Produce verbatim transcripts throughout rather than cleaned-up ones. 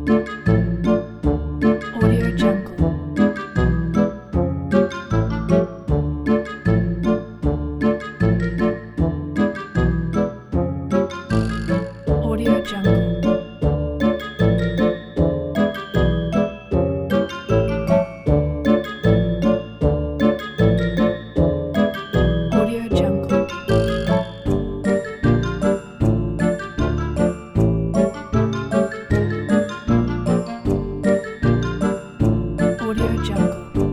Audio Jungle. Audio Jungle. Audio Jungle. Audio Jungle.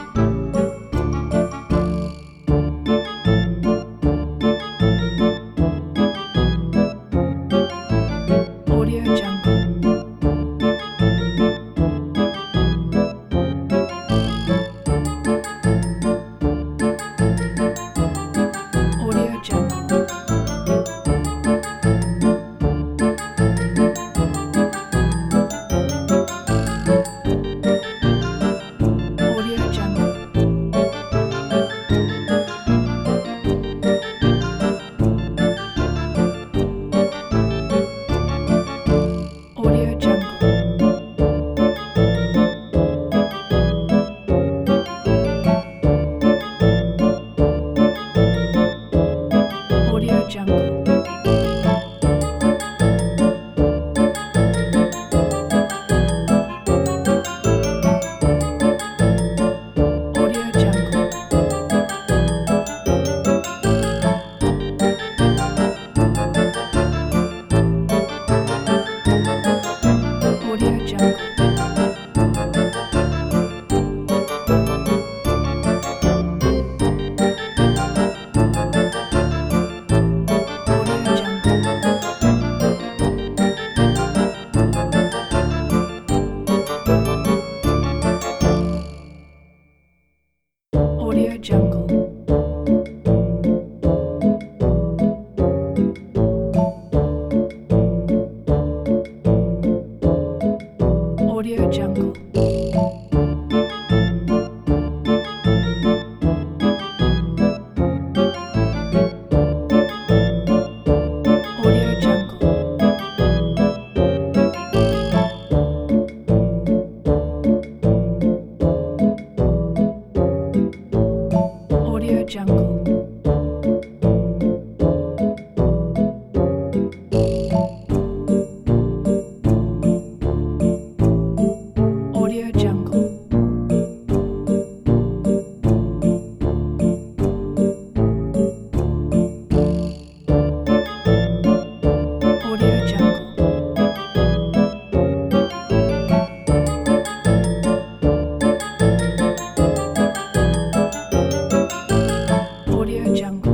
Audio Jungle. Audio Jungle. Audio Jungle. Audio Jungle. Audio Jungle. Audio Jungle. Audio Jungle. Audio Jungle. Audio Jungle. Audio Jungle. Audio Jungle. Audio Jungle. Audio Jungle. Audio Jungle. Audio Jungle.